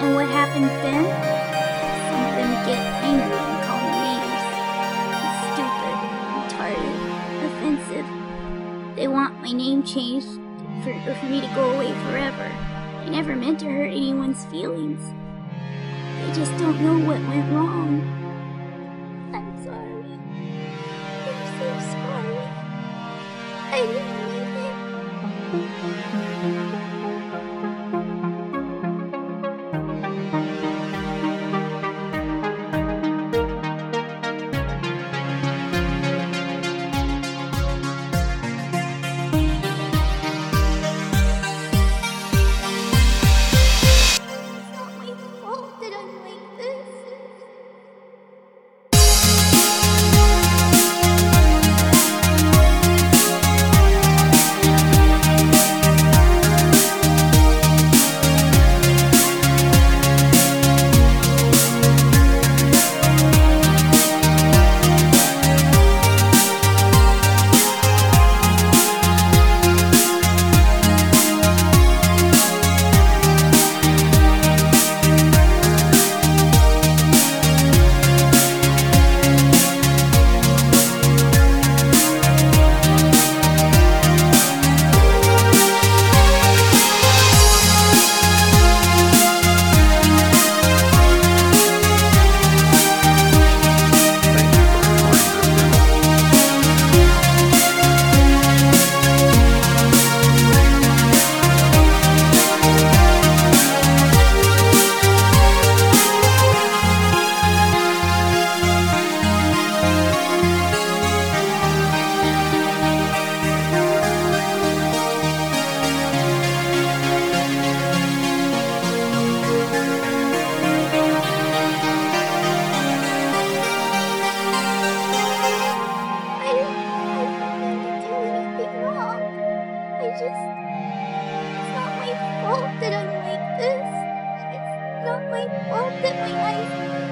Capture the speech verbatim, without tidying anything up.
And what happens then? Some of them get angry and call me names. Stupid, retarded, offensive. They want my name changed for, for me to go away forever. I never meant to hurt anyone's feelings. They just don't know what went wrong. I'm sorry. I'm so sorry. I didn't mean it. That I'm like this. It's not my fault that my eyes